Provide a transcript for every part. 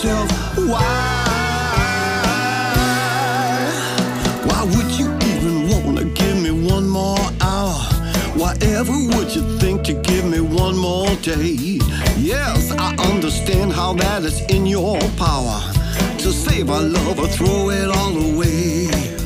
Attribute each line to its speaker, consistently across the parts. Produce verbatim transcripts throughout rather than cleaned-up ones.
Speaker 1: yourself, why? Why would you even wanna give me one more hour? Whatever would you think to give me one more day? Yes, I understand how that is in your power to save our love or throw it all away.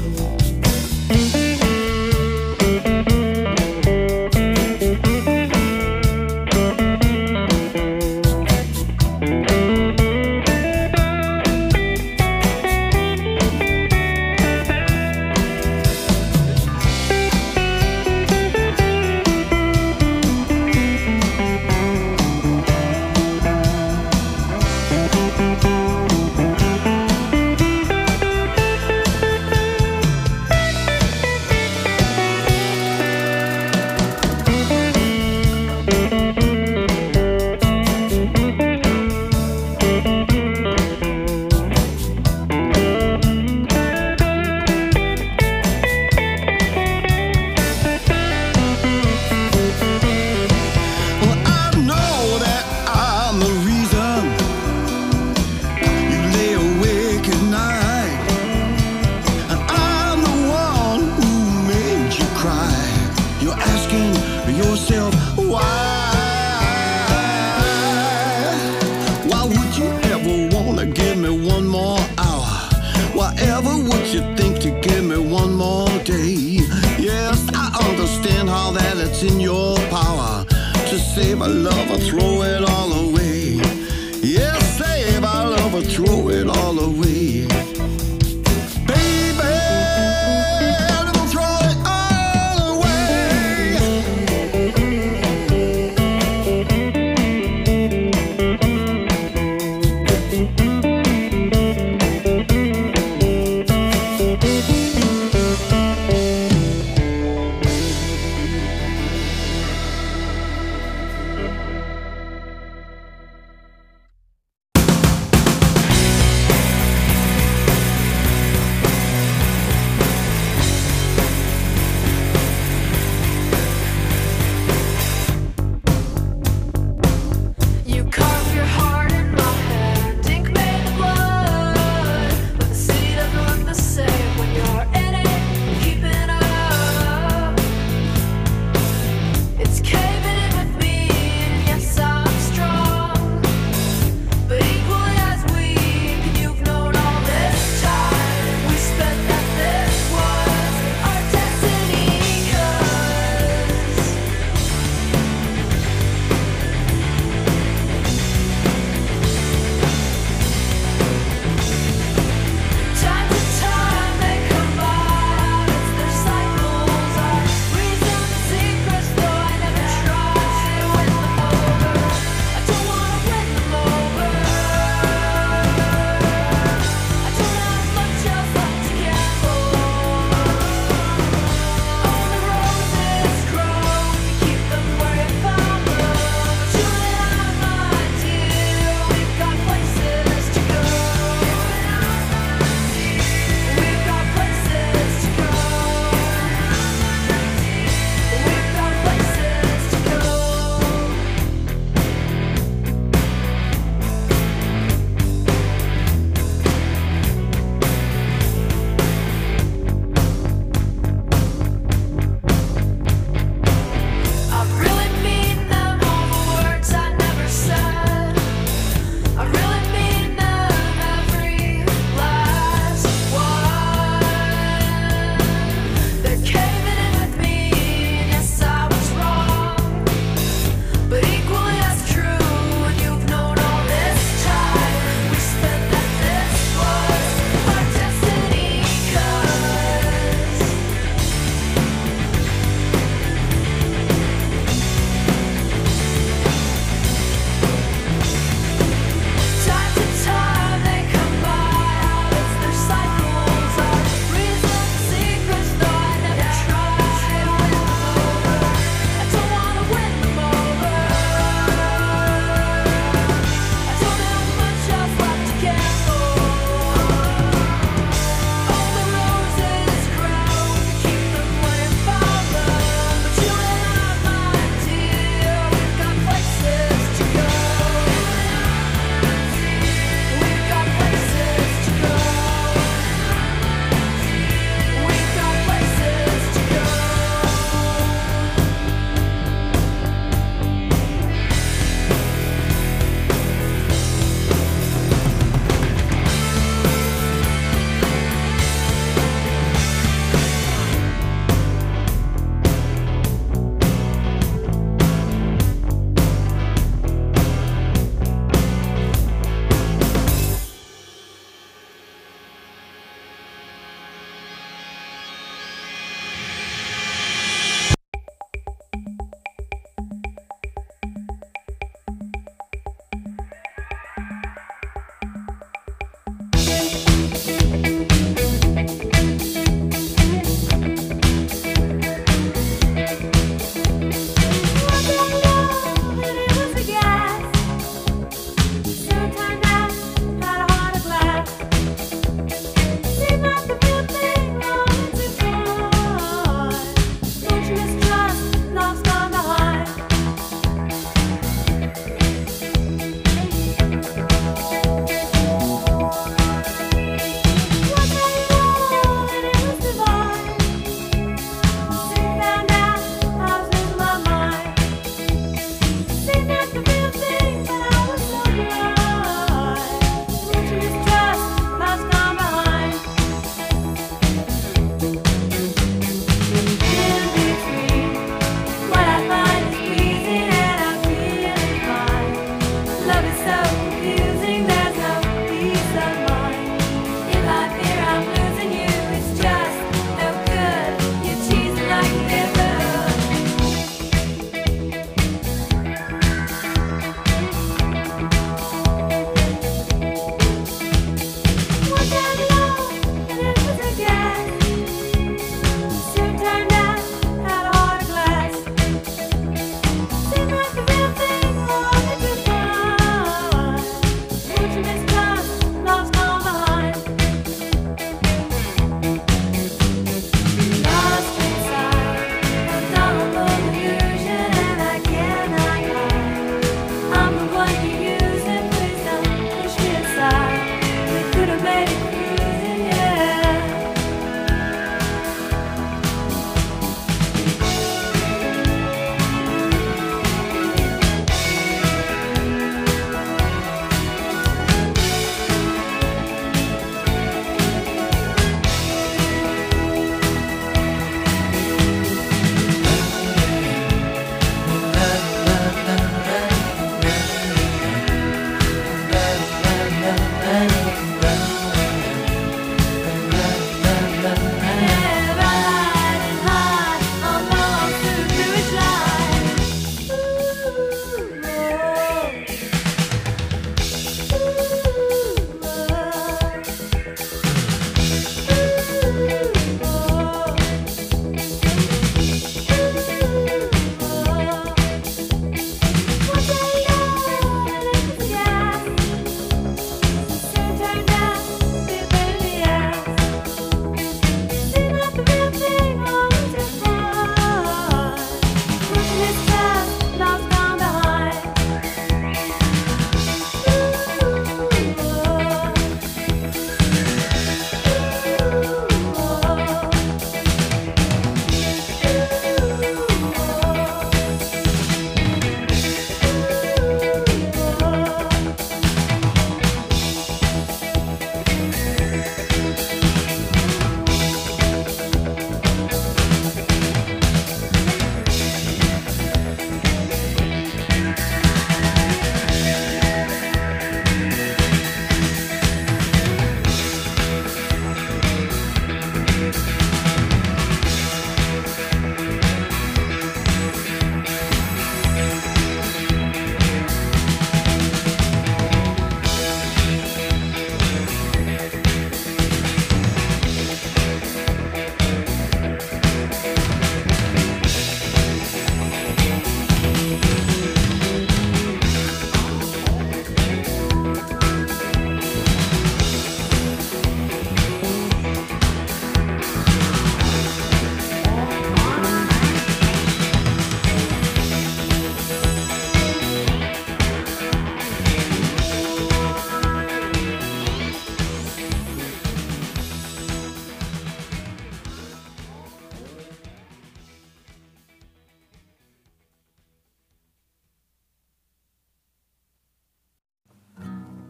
Speaker 1: Yourself, why? Why would you ever wanna give me one more hour? Whatever would you think to give me one more day? Yes, I understand how that it's in your power to save our love or throw it all away. Yes, save our love or throw it all away.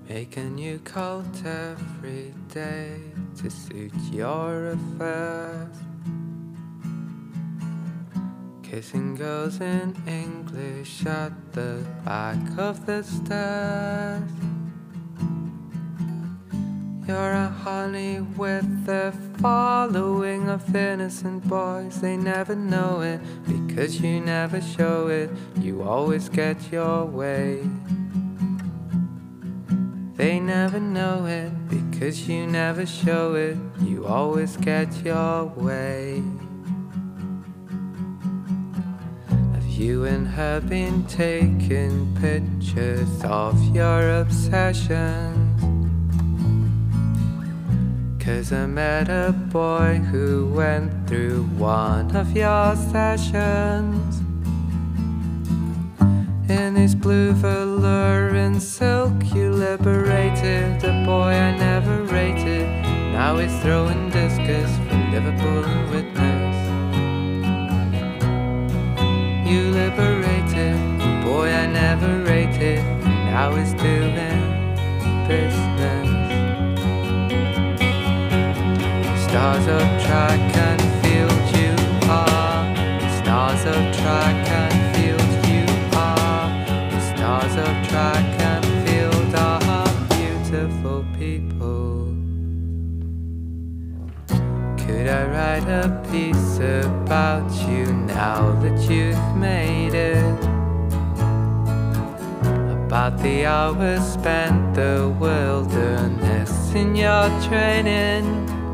Speaker 2: Make a new coat every day to suit your affairs. Kissing girls in English at the back of the stairs. You're a honey with a following of innocent boys. They never know it because you never show it. You always get your way. They never know it because you never show it. You always get your way. Have you and her been taking pictures of your obsessions? 'Cause I met a boy who went through one of your sessions. In his blue velour and silk you liberated a boy I never rated. Now he's throwing discus from Liverpool and Witness. You liberated a boy I never rated. Now he's doing business. Stars of track and field you are. Stars of track and field you are. The stars of track and field are beautiful people. Could I write a piece about you now that you've made it? About the hours spent the wilderness in your training.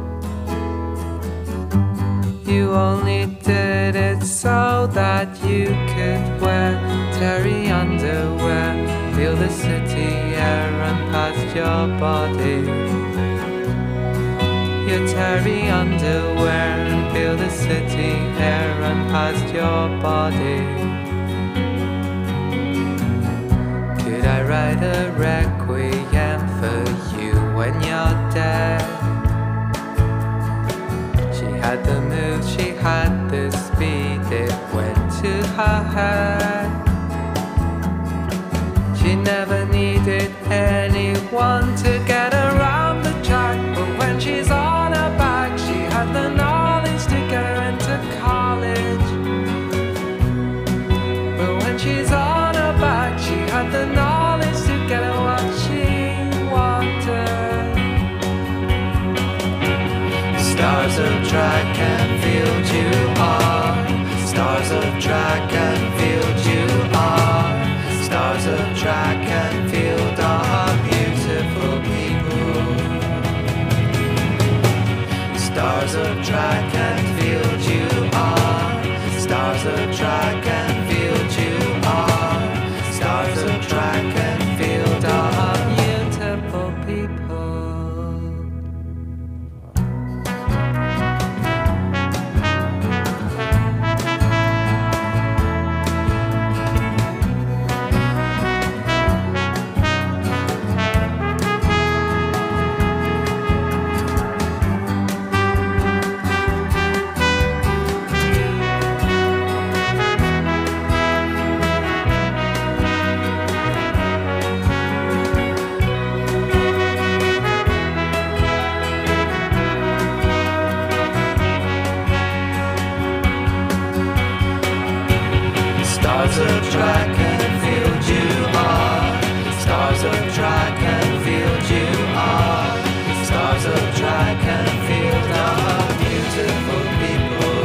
Speaker 2: You only did it so that you could wear terry underwear, feel the city air run past your body. Your terry underwear and feel the city air run past your body. Could I write a requiem for you when you're dead? Had the move, she had the speed, it went to her head. She never needed anyone to get around the track, but when she's on her back, she had the knowledge to get her into college. But when she's on her back, she had the knowledge to get her what she wanted. Stars of track and field you are. Stars of track and field you are. Stars of track and field are beautiful people. Stars of track and field you are. Stars of track and field you are. Stars of track and field are beautiful people. Stars of track and field you are. Stars of track and field you are. Stars of track and field are beautiful people.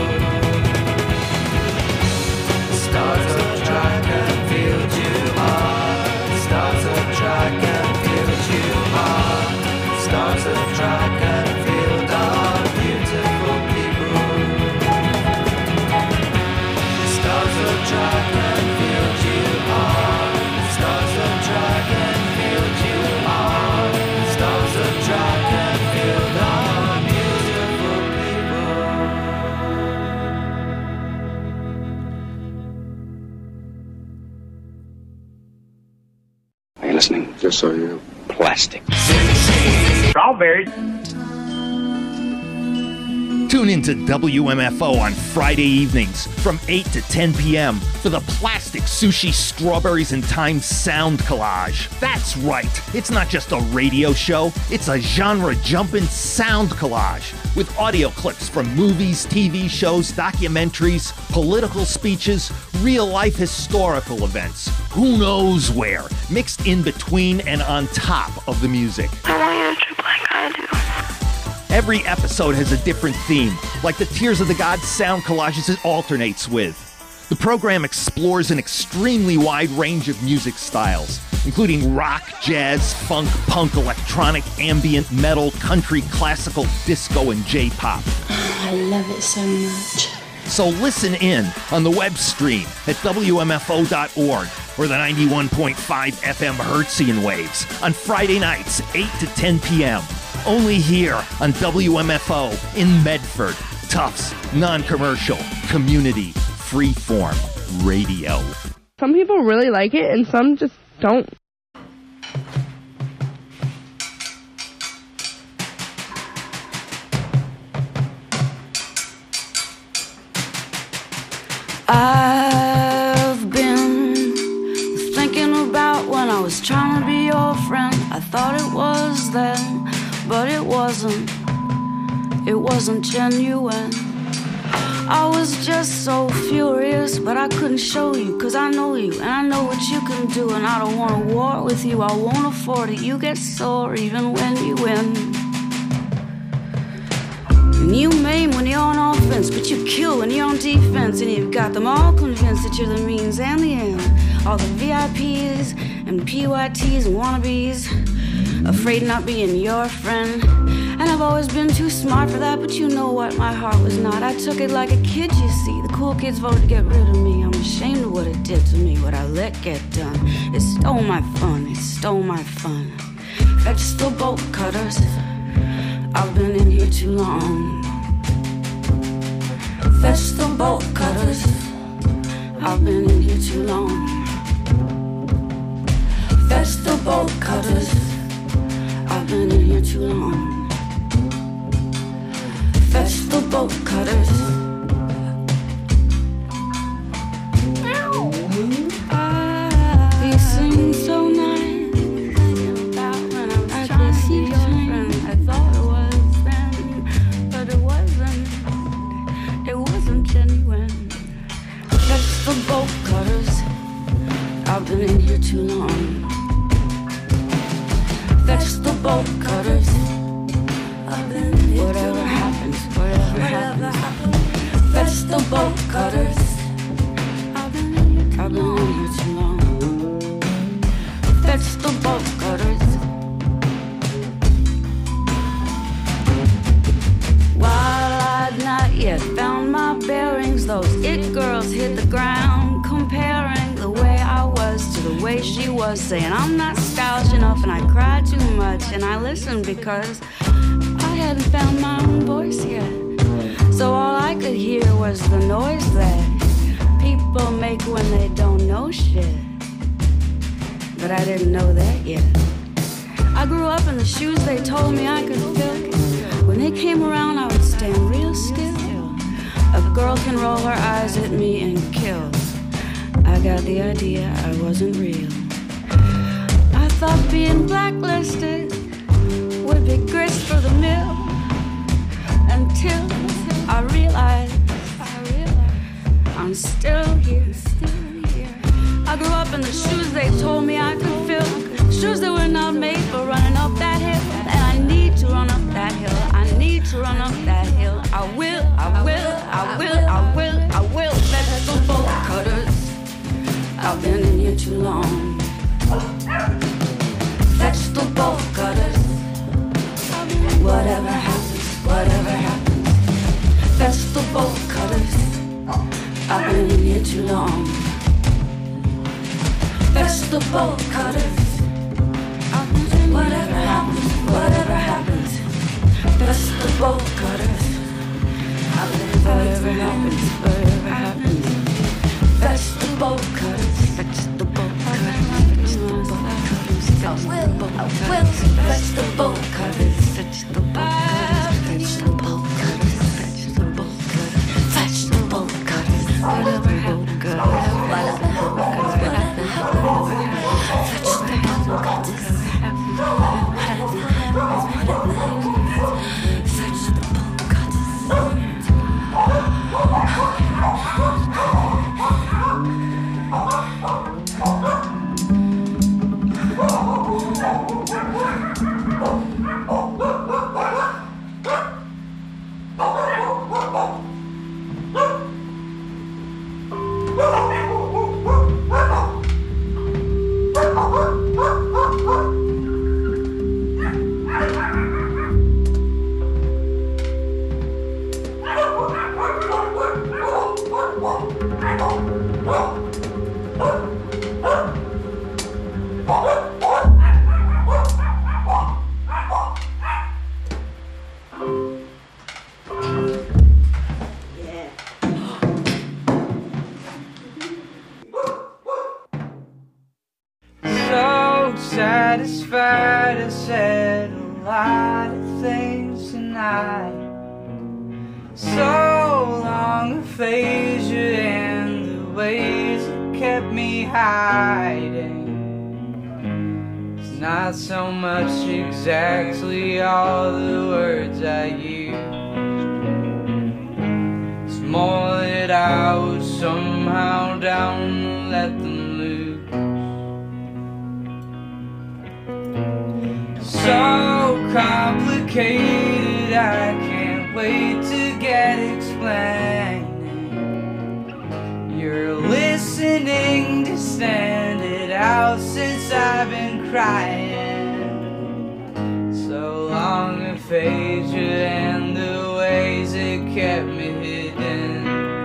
Speaker 2: Stars of track and field you are. Stars of track and field you are. Stars of track and field are beautiful people. Stars of track and field you are. Stars of track and field you are. Stars of track and field are beautiful people.
Speaker 3: Are you listening?
Speaker 4: Just so you know.
Speaker 3: Plastic.
Speaker 5: Strawberries.
Speaker 3: Tune into W M F O on Friday evenings from eight to ten p.m. for the Plastic Sushi Strawberries and Thyme Sound Collage. That's right, it's not just a radio show, it's a genre-jumping sound collage with audio clips from movies, T V shows, documentaries, political speeches, real-life historical events. Who knows where, mixed in between and on top of the music.
Speaker 4: I want you to trip like I do.
Speaker 3: Every episode has a different theme, like the Tears of the Gods sound collages it alternates with. The program explores an extremely wide range of music styles, including rock, jazz, funk, punk, electronic, ambient, metal, country, classical, disco, and J-pop.
Speaker 5: I love it so much.
Speaker 3: So listen in on the web stream at W M F O dot org or the ninety-one point five F M Hertzian waves on Friday nights, eight to ten p.m. Only here on W M F O in Medford. Tufts, non-commercial, community, freeform radio.
Speaker 6: Some people really like it and some just don't.
Speaker 7: I've been thinking about when I was trying to be your friend. I thought it was then, but it wasn't. It wasn't genuine. I was just so furious, but I couldn't show you, cause I know you, and I know what you can do, and I don't want a war with you, I won't afford it. You get sore even when you win. And you maim when you're on offense, but you kill when you're on defense. And you've got them all convinced that you're the means and the end. All the V I Ps and P Y Ts and wannabes, afraid of not being your friend. And I've always been too smart for that, but you know what, my heart was not. I took it like a kid, you see. The cool kids voted to get rid of me. I'm ashamed of what it did to me, what I let get done. It stole my fun, it stole my fun. Vegetable bolt cutters, I've been in here too long. Vegetable bolt cutters, I've been in here too long. Vegetable bolt cutters, I've been in here too long. Vegetable bolt cutters. These seem so nice. I could see your friend. I thought it was then, but it wasn't. It wasn't genuine. Vegetable bolt cutters. I've been in here too long. Vegetable bolt cutters. Whatever happens, whatever happens. Vegetable bolt cutters. I've been in here too long. Vegetable bolt cutters. While I'd not yet found my bearings, those it girls hit the ground, comparing the way I was to the way she was, saying I'm not stylish enough and I cry too much, and I listened because I hadn't found my own voice yet. So all I could hear was the noise that people make when they don't know shit. But I didn't know that yet. I grew up in the shoes they told me I could fill. When they came around I would stand real still. A girl can roll her eyes at me and kill. I got the idea I wasn't real. I thought being blacklisted would be grist for the mill, until I realized, I realized I'm still here, still here. I grew up in the shoes they told me I could fill, shoes that were not made for running up that hill, and I need to run up that hill, I need to run up that hill. I will, I will, I will, I will, I will. Vegetable bolt cutters, I've been in here too long. Vegetable bolt cutters. Whatever happens, whatever happens. Vegetable bolt cutters. I've been in here too long. Vegetable bolt cutters. Whatever happens, whatever happens. Vegetable bolt cutters. I've been whatever happens, whatever happens. Vegetable bolt cutters. Vegetable bolt cutters. Vegetable bolt cutters. I will, I will. Vegetable bolt cutters. Vegetable cutters, vegetable cutters,
Speaker 8: satisfied. I said a lot of things tonight. So long aphasia and the ways that kept me hiding. It's not so much exactly all the words I use. It's more that I was somehow down to let them loose. So complicated, I can't wait to get explaining. You're listening to stand it out since I've been crying. So long aphasia and the ways it kept me hidden.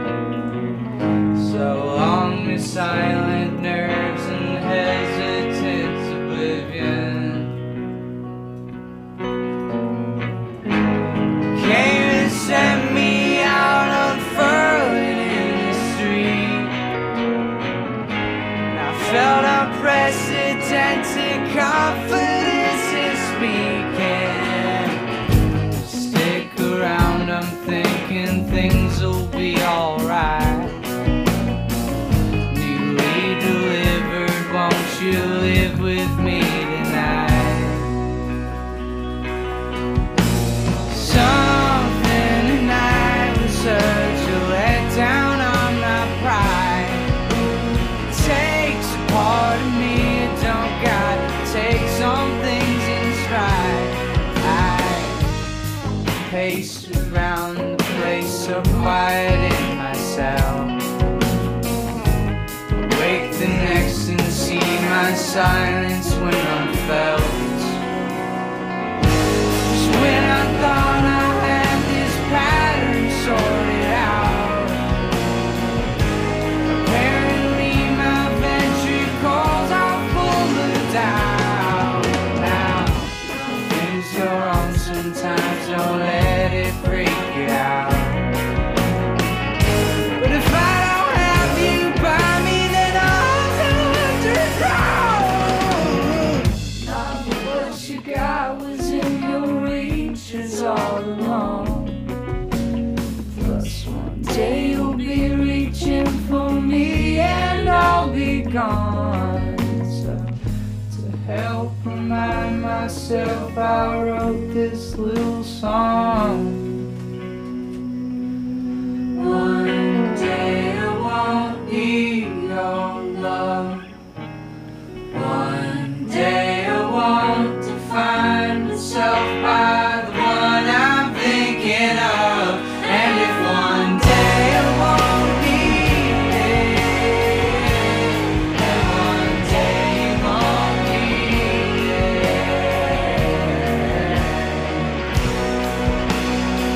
Speaker 8: So long the silent nerves and hesitant oblivion. Came and sent me out unfurling in the street. And I felt unprecedented confidence in speaking. Stick around, I'm thinking things will be alright. Newly delivered, won't you live with me tonight? Something tonight was such a letdown on my pride. It takes a part of me, it don't got to take some things in stride. I paced around the place so quiet in myself. Wake the next and see my silence when I'm felt. Just when I thought I had this pattern sorted out, apparently my ventricles are full of doubt. Now, things go wrong sometimes, don't let it freak you out. But if I don't have you by me, then I'll have to drown. Not what you got was in your reaches all along. Plus one day you'll be reaching for me and I'll be gone. So to help remind myself, I wrote this little song. One day I won't need your love. One day I won't define myself by the one I'm thinking of. And if one day I won't need it, and one day you won't need it.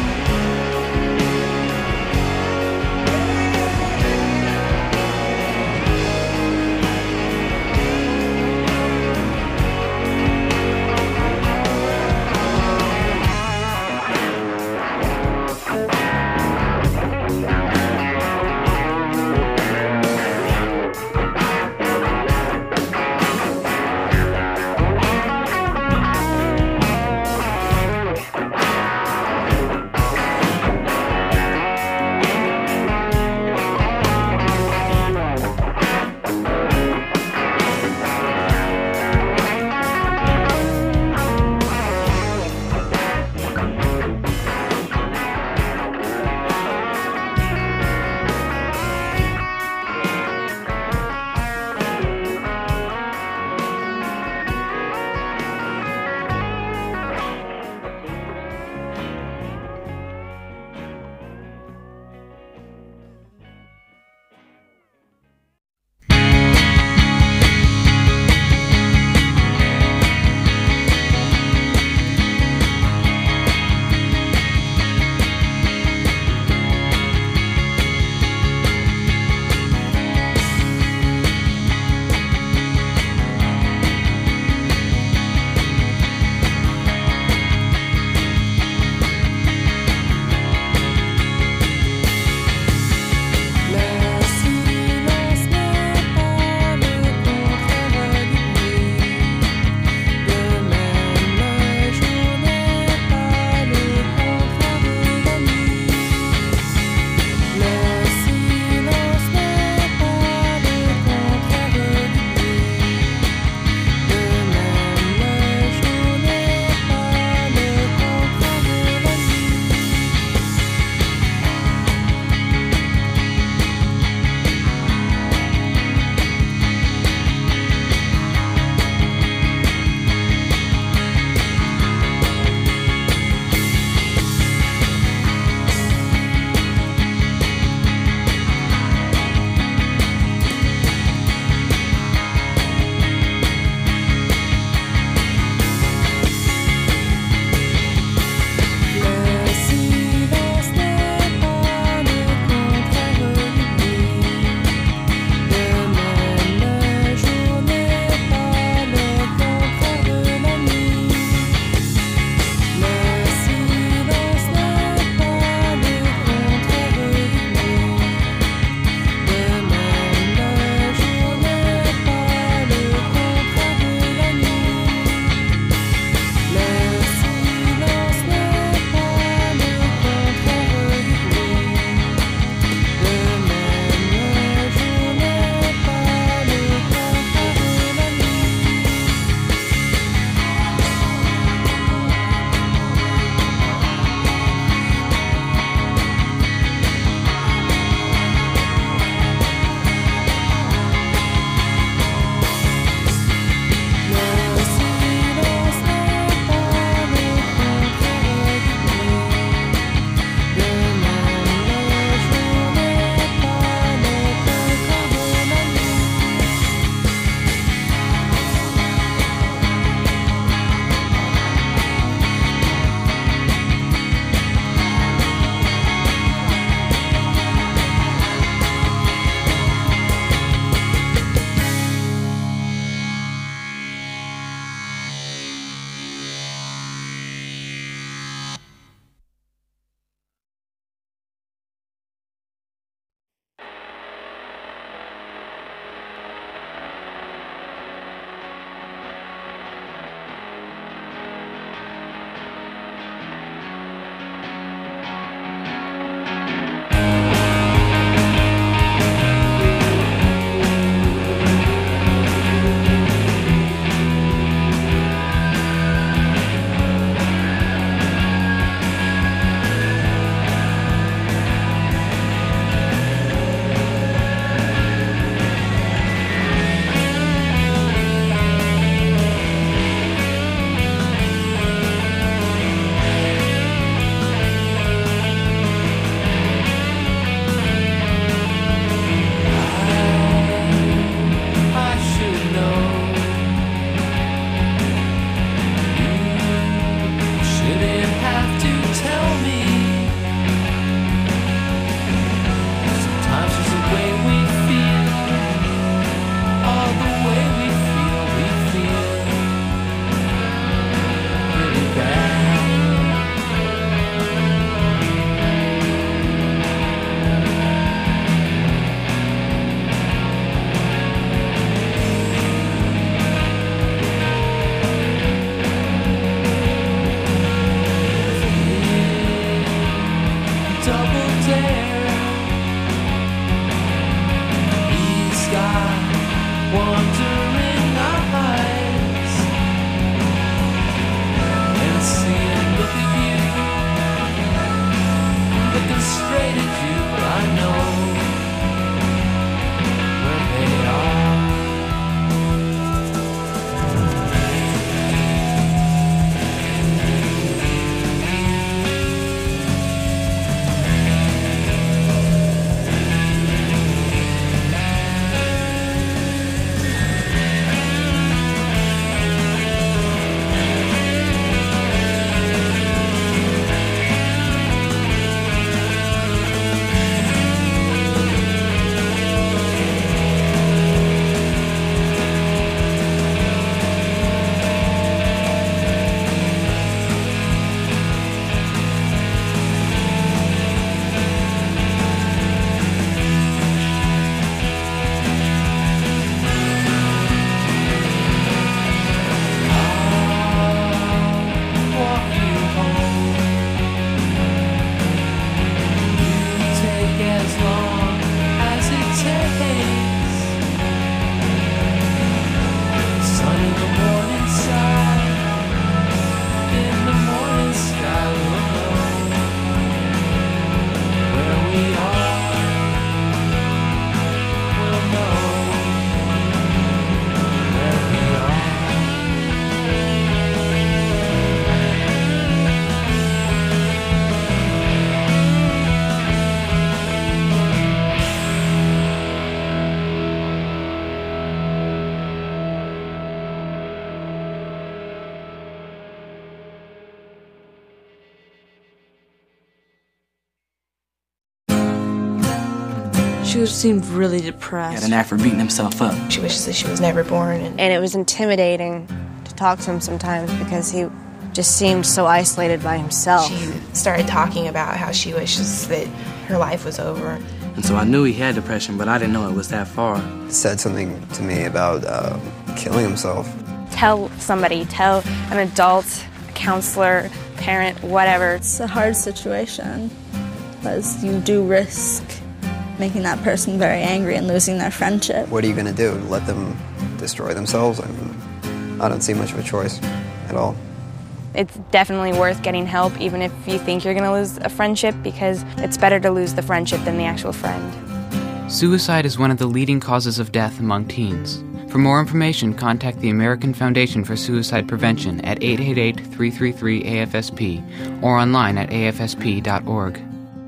Speaker 9: She just seemed really depressed.
Speaker 10: He had an knack for beating himself up.
Speaker 11: She wishes that she was never born. And,
Speaker 12: and it was intimidating to talk to him sometimes because he just seemed so isolated by himself.
Speaker 11: She started talking about how she wishes that her life was over.
Speaker 10: And so I knew he had depression, but I didn't know it was that far.
Speaker 13: He said something to me about uh, killing himself.
Speaker 12: Tell somebody, tell an adult, a counselor, parent, whatever.
Speaker 14: It's a hard situation because you do risk making that person very angry and losing their friendship.
Speaker 13: What are you going to do? Let them destroy themselves? I mean, I don't see much of a choice at all.
Speaker 12: It's definitely worth getting help, even if you think you're going to lose a friendship, because it's better to lose the friendship than the actual friend.
Speaker 2: Suicide is one of the leading causes of death among teens. For more information, contact the American Foundation for Suicide Prevention at eight eight eight, three three three, A F S P or online at A F S P dot org.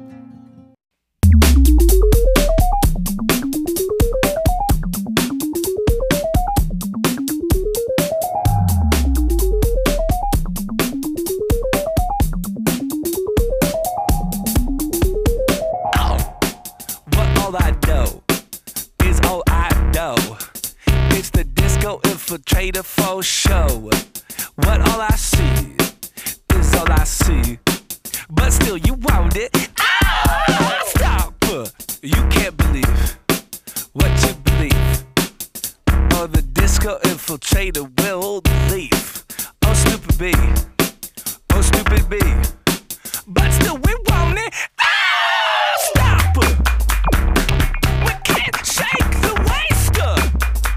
Speaker 15: Infiltrator for show. What all I see is all I see. But still you want it. Ah, stop. You can't believe what you believe. Oh, the disco infiltrator will leave. Oh, stupid B. Oh, stupid B. But still we want it. Ah, stop. We can't shake the waster.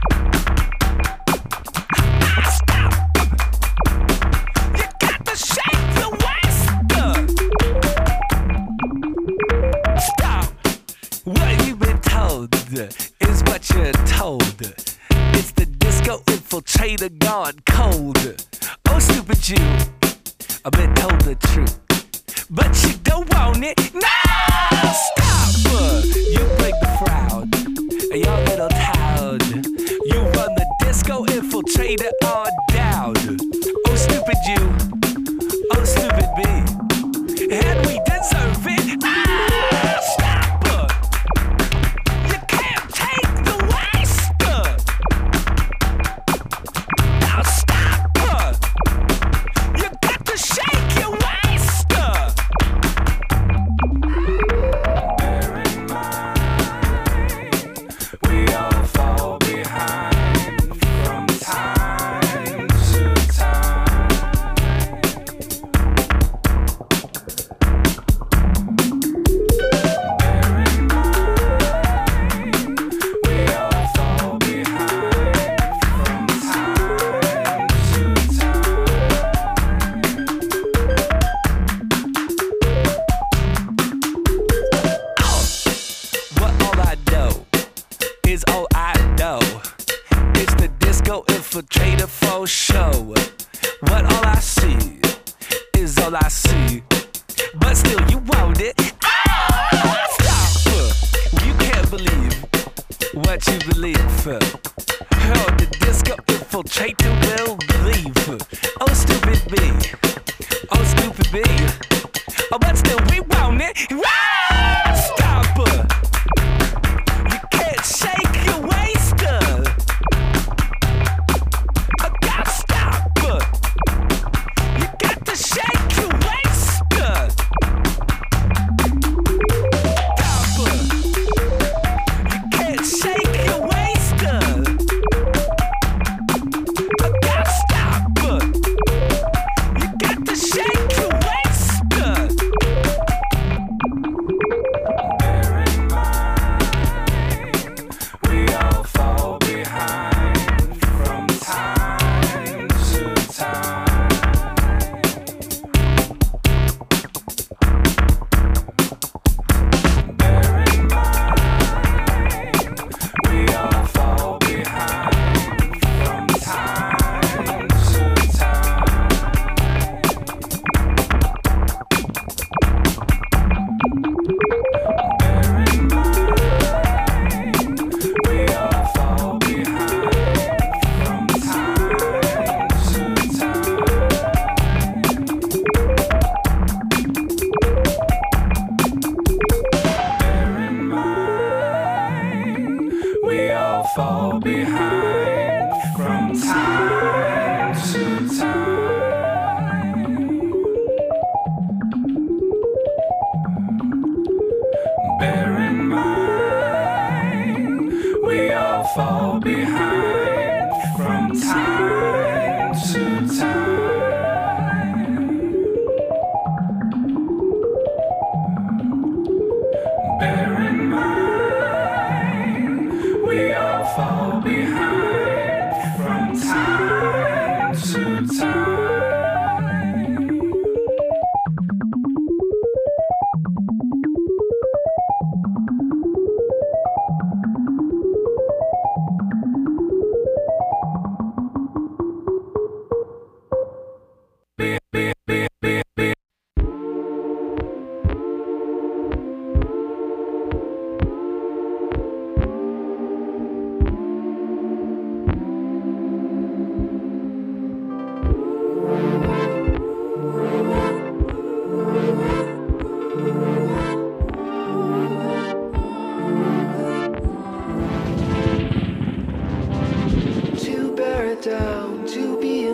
Speaker 15: What you've been told is what you're told. It's the disco infiltrator gone cold. Oh, stupid you, I've been told the truth, but you don't want it. No, stop. You bring the crowd, your little town. You run the disco infiltrator on down. Oh, stupid you, oh, stupid me, and we deserve it. Ah, stop. Infiltrator for show. What all I see is all I see. But still you want it. Ah, stop. You can't believe what you believe. Oh, the disco infiltrator will leave. Oh, stupid B. Oh, stupid B. Oh, but still we want it. Ah, stop. You can't shake your waster.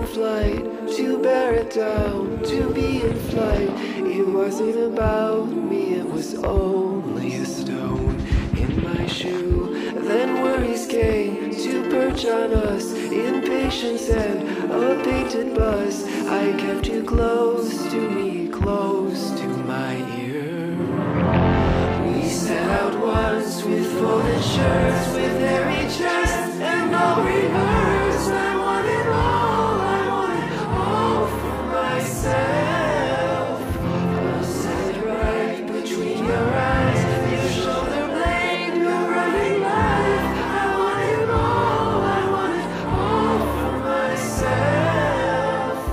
Speaker 9: flight, to bear it down, to be in flight. It wasn't about me, it was only a stone in my shoe. Then worries came to perch on us, impatience and a painted bus. I kept you close to me, close to my ear. We set out once with folded shirts, with hairy chests and no rehearse. I wanted all, I wanted all for myself. I'll set it right between your eyes, your shoulder blade, your running life. I wanted all, I wanted all for myself.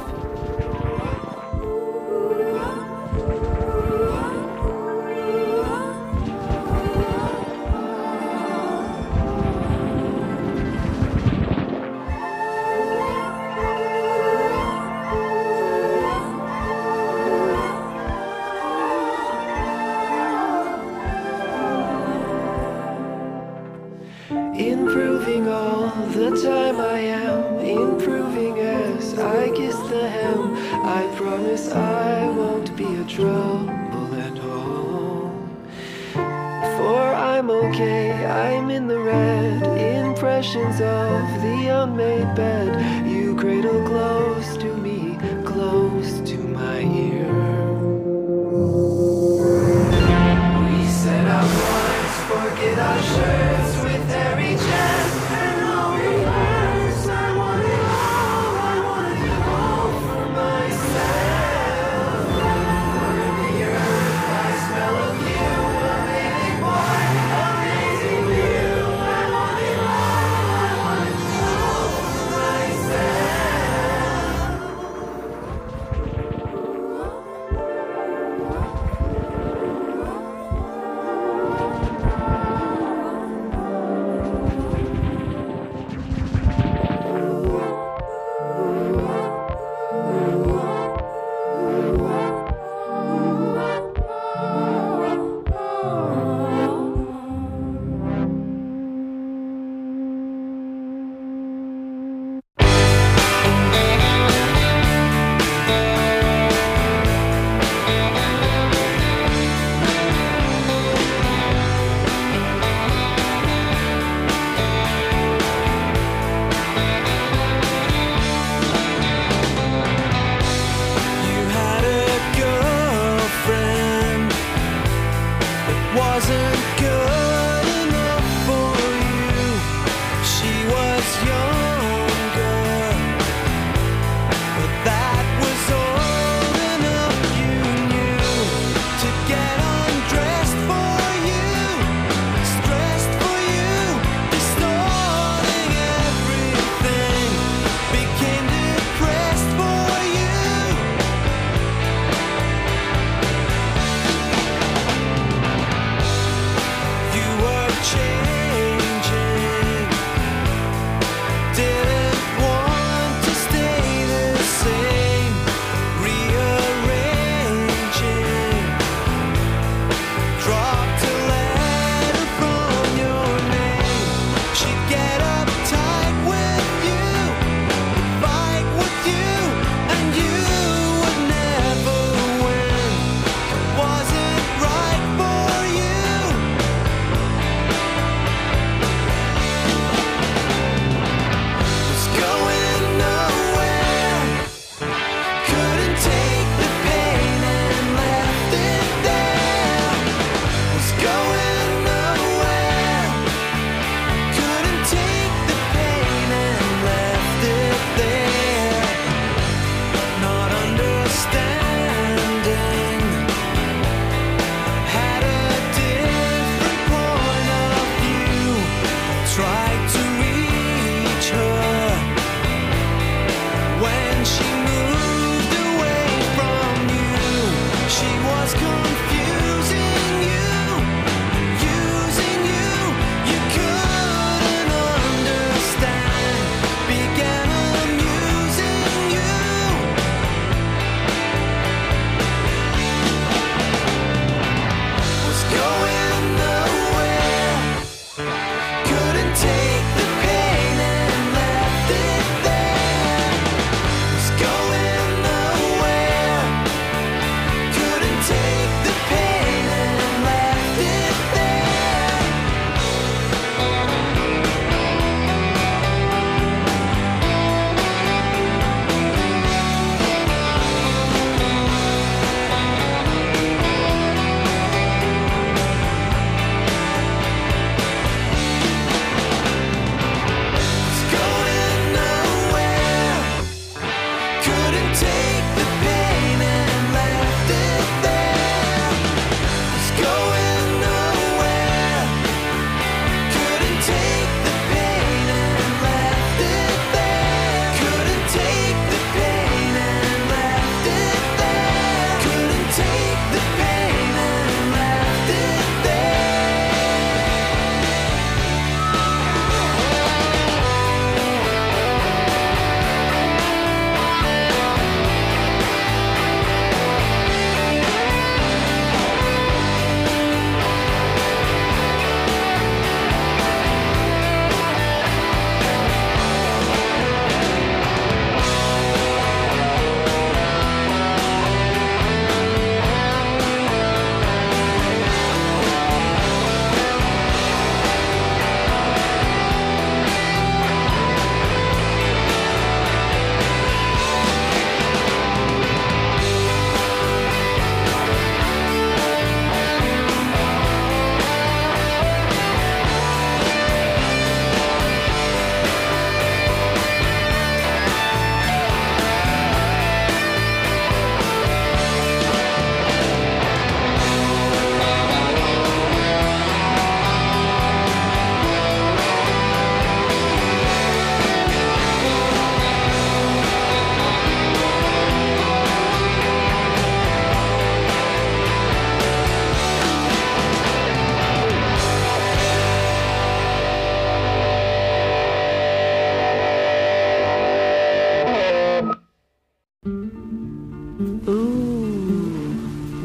Speaker 9: Improving all the time I am, improving as I kiss the hem. I promise I won't be a trouble at all. For I'm okay, I'm in the red. Impressions of the unmade bed. You cradle close to me, close to my ear. We set out once, forget our shirts with hairy chests and no rehearse. I wanted all, I wanted all for myself. Warm the earth, I smell of you, amazing boy, amazing view. I wanted all, I wanted all for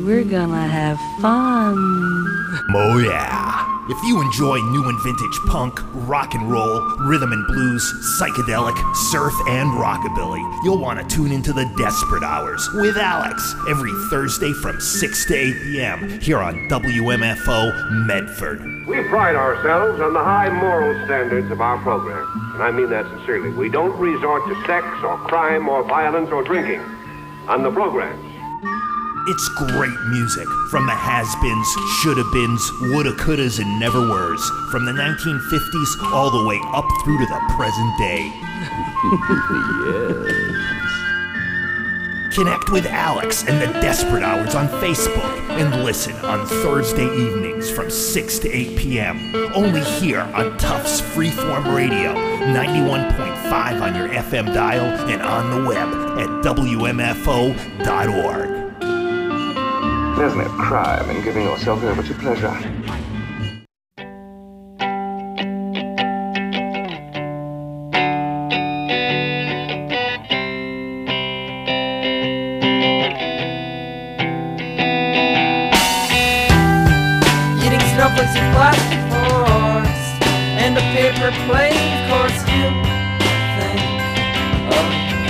Speaker 16: we're gonna have fun.
Speaker 3: Oh yeah. If you enjoy new and vintage punk, rock and roll, rhythm and blues, psychedelic, surf, and rockabilly, you'll want to tune into the Desperate Hours with Alex every Thursday from six to eight p.m. here on W M F O Medford.
Speaker 17: We pride ourselves on the high moral standards of our program, and I mean that sincerely. We don't resort to sex or crime or violence or drinking on the programs.
Speaker 3: It's great music from the has-beens, shoulda-beens, woulda-couldas, and never-weres, from the nineteen fifties all the way up through to the present day. Yes. Connect with Alex and the Desperate Hours on Facebook and listen on Thursday evenings from six to eight p.m. only here on Tufts Freeform Radio, ninety-one point five on your F M dial and on the web at W M F O dot org.
Speaker 18: There's no crime in giving yourself over to pleasure.
Speaker 8: Eating snowflakes and plastic forks and a paper plate, of course you think of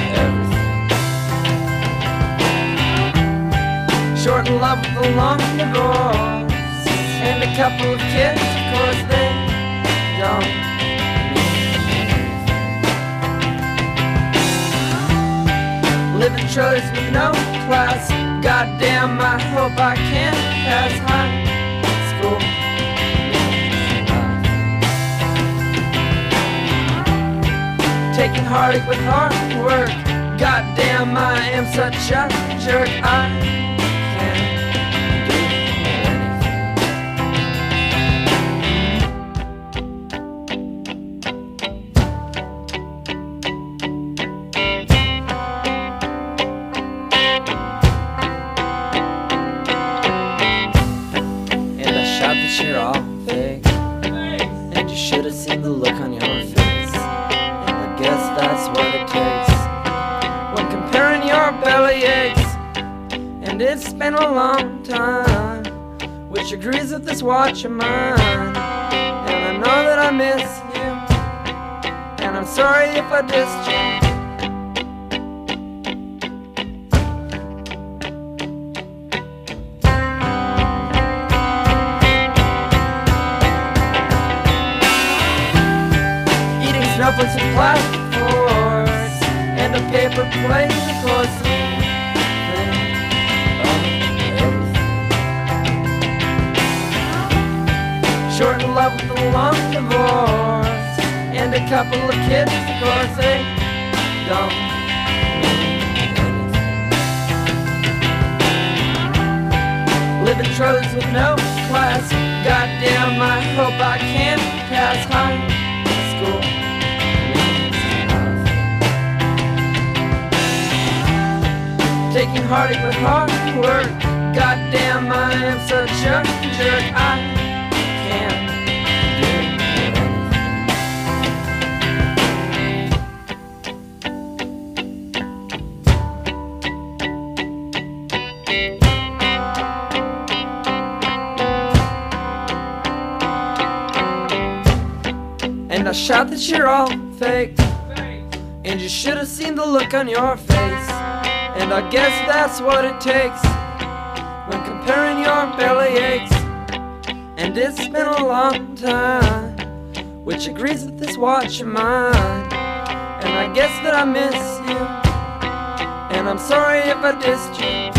Speaker 8: short in love with a long divorce and a couple of kids, of course they don't live in trailers with no class. Goddamn, I hope I can pass high school. Taking heartache with hard work. Goddamn, I am such a jerk. I you're all fake, and you should have seen the look on your face, and I guess that's what it takes when comparing your belly aches. And it's been a long time, which agrees with this watch of mine, and I know that I miss you, and I'm sorry if I dissed you. Snowflakes and plastic forks and a paper plate, of course you think of everything. Short in love with a long divorce and a couple of kids, of course they don't mean anything. Live in trailers with no class. Goddamn, I hope I can pass high school. Taking heartache with hard work. Goddamn, I am such a jerk. I can't do. And I shout that you're all fake, and you should have seen the look on your face. And I guess that's what it takes when comparing your belly aches. And it's been a long time, which agrees with this watch of mine. And I guess that I miss you, and I'm sorry if I dissed you.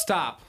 Speaker 19: Stop.